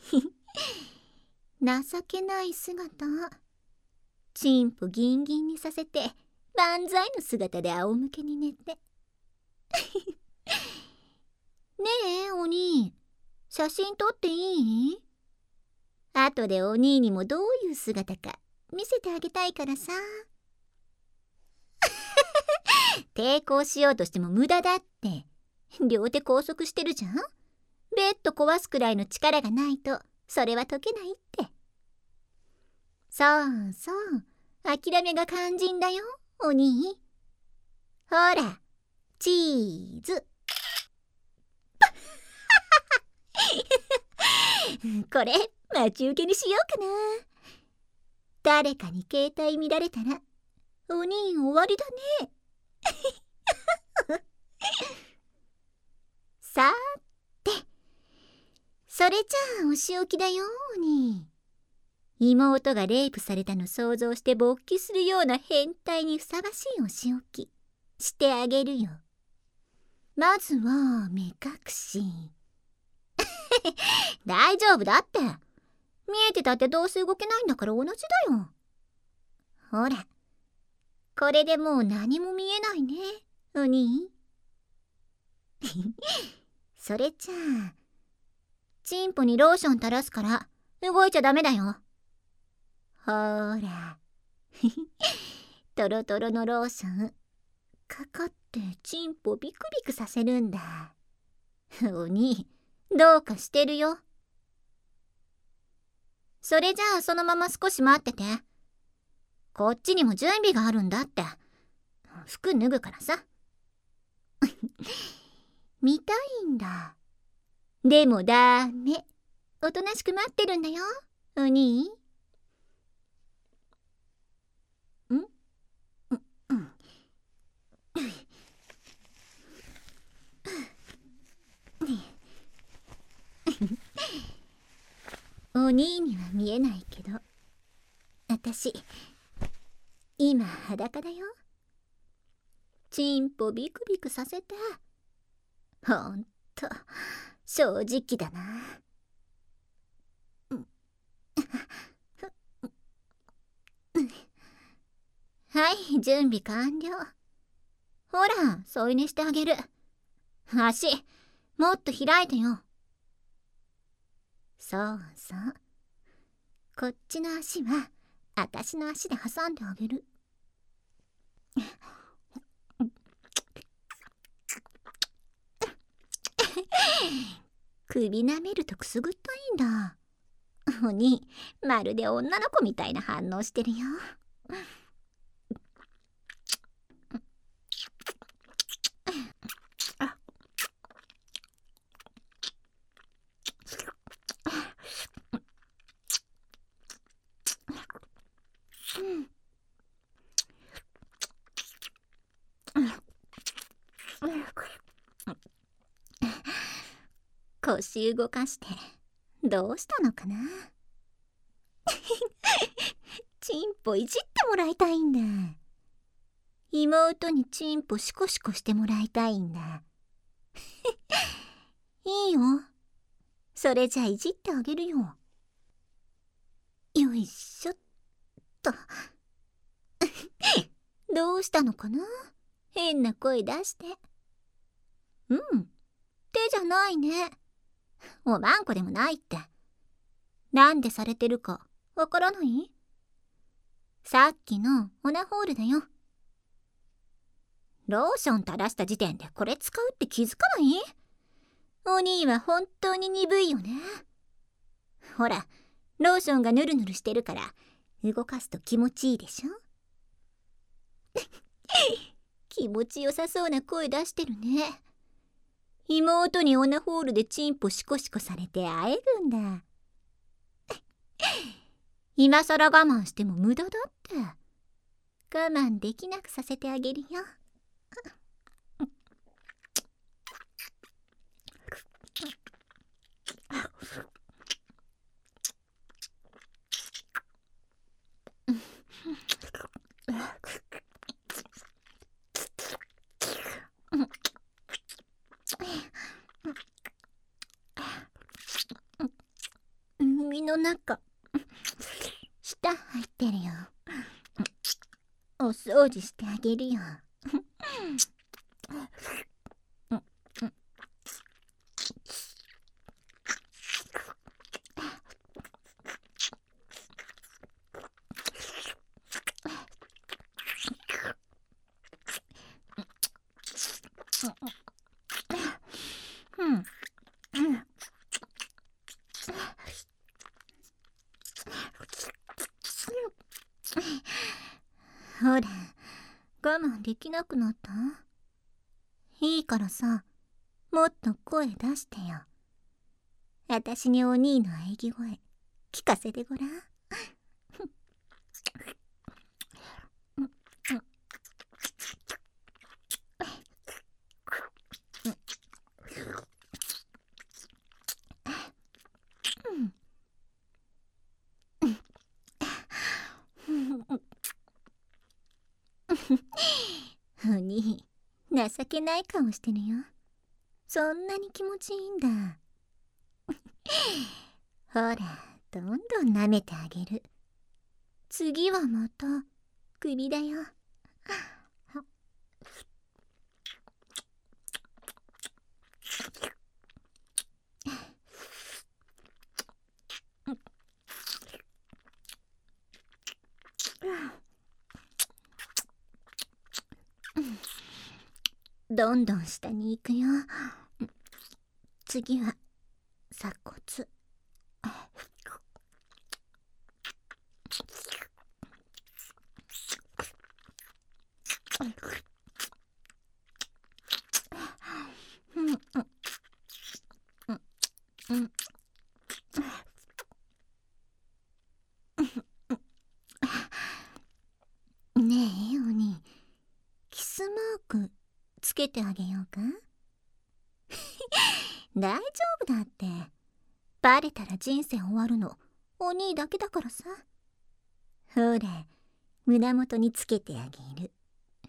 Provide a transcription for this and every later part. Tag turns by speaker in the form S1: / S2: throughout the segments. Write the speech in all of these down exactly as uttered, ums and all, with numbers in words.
S1: 情けない姿。チンポギンギンにさせて万歳の姿で仰向けに寝て。ねえお兄、写真撮っていい？後でお兄にもどういう姿か見せてあげたいからさ。抵抗しようとしても無駄だって。両手拘束してるじゃん。ベッド壊すくらいの力がないとそれは解けないって。そうそう、諦めが肝心だよお兄。ほらチーズ。これ待ち受けにしようかな。誰かに携帯見られたらお兄終わりだね。さて、それじゃあお仕置きだよお兄。妹がレイプされたの想像して勃起するような変態にふさわしいお仕置きしてあげるよ。まずは目隠し。大丈夫だって。見えてたってどうせ動けないんだから同じだよ。ほら、これでもう何も見えないねお兄。それじゃあチンポにローション垂らすから動いちゃダメだよ。ほらトロトロのローションかかってチンポビクビクさせるんだ。お兄どうかしてるよ。それじゃあそのまま少し待ってて。こっちにも準備があるんだって。服脱ぐからさ。見たいんだ。でもダメ。おとなしく待ってるんだよお兄。ん？うんうん。お兄には見えないけど、私今裸だよ。チンポビクビクさせて。ほんと正直だな。はい、準備完了。ほら添い寝してあげる。足もっと開いてよ。そうそう、こっちの足は私の足で挟んであげる。首なめるとくすぐったいんだ。お兄まるで女の子みたいな反応してるよ。腰動かしてどうしたのかな。チンポいじってもらいたいんだ。妹にチンポシコシコしてもらいたいんだ。いいよ、それじゃいじってあげるよ。よいしょっと。どうしたのかな、変な声出して。うん、手じゃないね。おまんこでもないって。なんでされてるかわからない？さっきのオナホールだよ。ローション垂らした時点でこれ使うって気づかない？お兄は本当に鈍いよね。ほらローションがヌルヌルしてるから動かすと気持ちいいでしょ。気持ちよさそうな声出してるね。妹にオナホールでチンポシコシコされて会えるんだ。今さら我慢しても無駄だって。我慢できなくさせてあげるよ。う耳の中舌入ってるよ。お掃除してあげるよ。ほら、我慢できなくなった？いいからさ、もっと声出してよ。あたしにお兄の喘ぎ声聞かせてごらん。お兄、情けない顔してるよ。そんなに気持ちいいんだ。ほら、どんどん舐めてあげる。次はまた首だよ。どんどん下に行くよ。次は鎖骨。ねえ、お兄、キスマークつけてあげようか？大丈夫だって。バレたら人生終わるのお兄だけだからさ。ほら、胸元につけてあげる。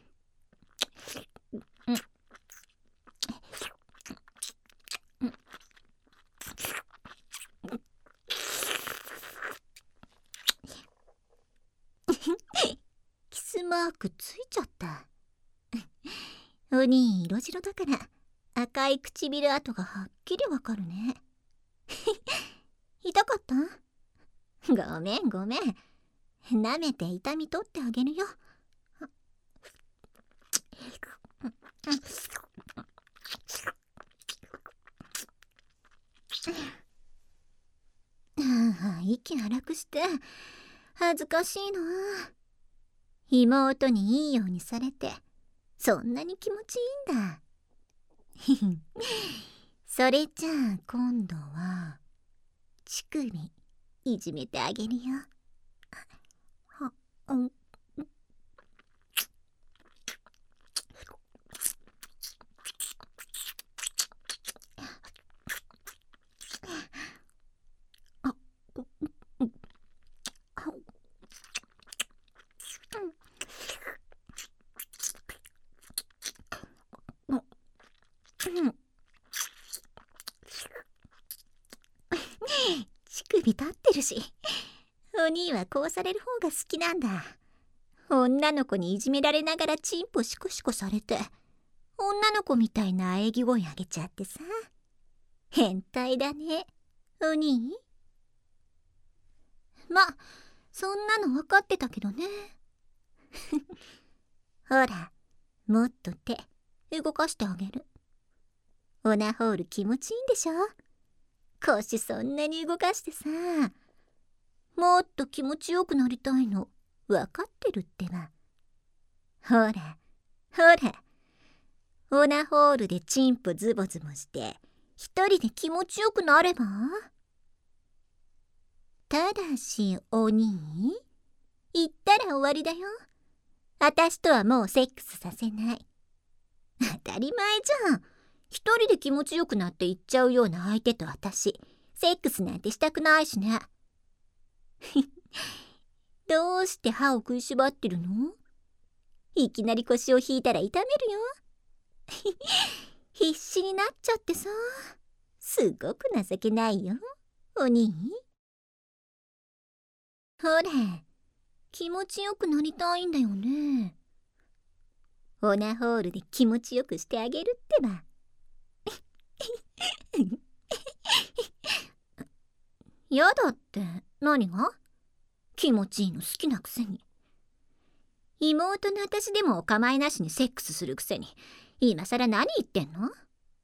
S1: キスマークついちゃった。お兄色白だから赤い唇跡がはっきりわかるね。痛かった？ごめんごめん。舐めて痛み取ってあげるよ。ああ、息荒くして恥ずかしいな。妹にいいようにされてそんなに気持ちいいんだ。それじゃあ今度は乳首いじめてあげるよ。は、うん。乳首立ってるし、お兄はこうされる方が好きなんだ。女の子にいじめられながらチンポシコシコされて、女の子みたいな喘ぎ声あげちゃってさ。変態だね、お兄。ま、そんなの分かってたけどね。ほら、もっと手動かしてあげる。オナホール気持ちいいんでしょ？腰そんなに動かしてさ。もっと気持ちよくなりたいの分かってるってば。ほらほら、オナホールでチンポズボズボして一人で気持ちよくなれば。ただしお兄、言ったら終わりだよ。あたしとはもうセックスさせない。当たり前じゃん。一人で気持ちよくなって言っちゃうような相手とあたしセックスなんてしたくないしね。どうして歯を食いしばってるの？いきなり腰を引いたら痛めるよ。必死になっちゃってさ。すごく情けないよ、お兄。 ほれ、気持ちよくなりたいんだよね。オナホールで気持ちよくしてあげるってば。やだって何が？気持ちいいの好きなくせに。妹の私でもお構いなしにセックスするくせに、今さら何言ってんの？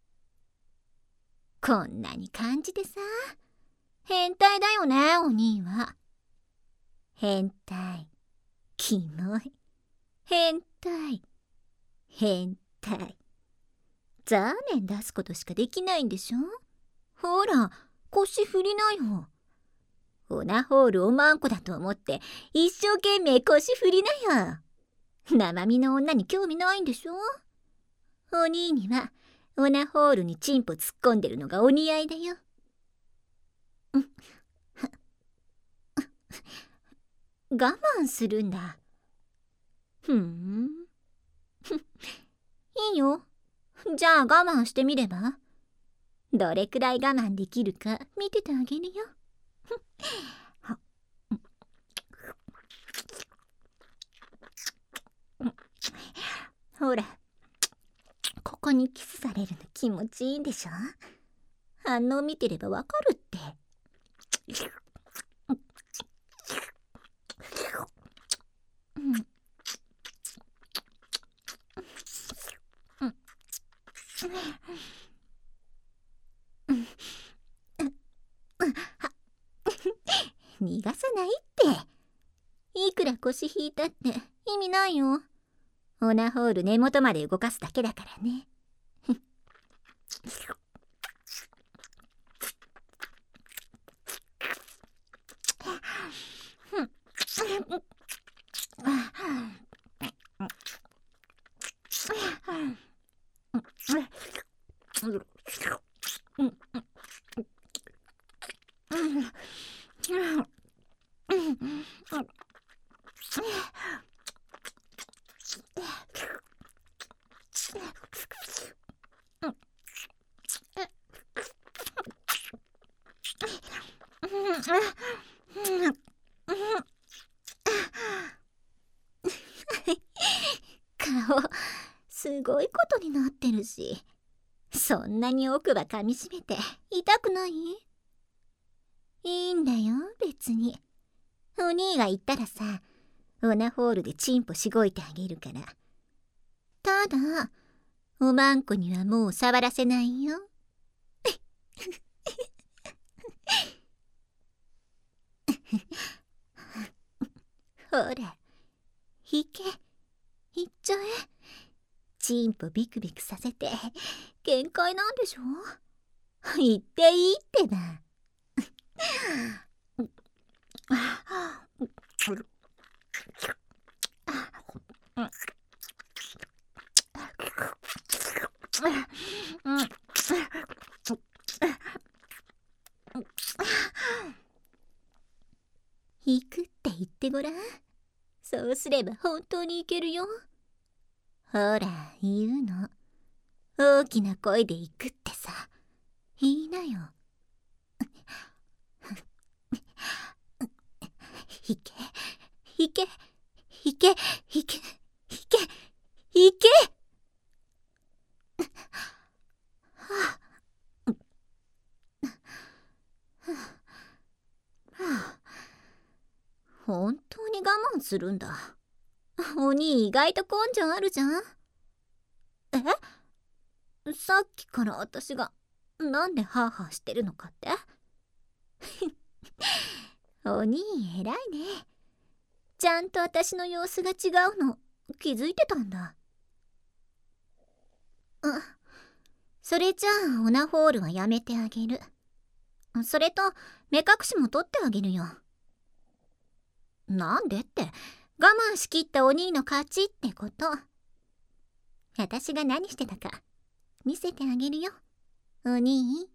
S1: こんなに感じてさ、変態だよね、お兄は。変態、キモい、変態、変態。ザーメン出すことしかできないんでしょ？ほら、腰振りなよ。オナホールおまんこだと思って一生懸命腰振りなよ。生身の女に興味ないんでしょ？お兄にはオナホールにチンポ突っ込んでるのがお似合いだよ。我慢するんだ。ふん。いいよ。じゃあ我慢してみれば？どれくらい我慢できるか見ててあげるよ。ほら、ここにキスされるの気持ちいいでしょ？反応見てればわかるって。逃がさないって。いくら腰引いたって意味ないよ。オナホール根元まで動かすだけだからね。顔すごいことになってるし、そんなに奥歯噛みしめて痛くない？いいんだよ別に。お兄が言ったらさ、オナホールでチンポしごいてあげるから。ただおまんこにはもう触らせないよ。ほら、引け、行っちゃえ。チンポビクビクさせて限界なんでしょ？言っていいってば。行くって言ってごらん。そうすれば本当に行けるよ。ほら言うの。大きな声で行くってさ。言いなよ。行け行け行け行け行け行け。はあ、はあ、本当に我慢するんだ。お兄意外と根性あるじゃん。え？さっきから私がなんでハーハーしてるのかって？お兄偉いね。ちゃんと私の様子が違うの気づいてたんだ。あ、それじゃあオナホールはやめてあげる。それと目隠しも取ってあげるよ。なんでって、我慢しきったお兄の勝ちってこと。私が何してたか見せてあげるよ、お兄。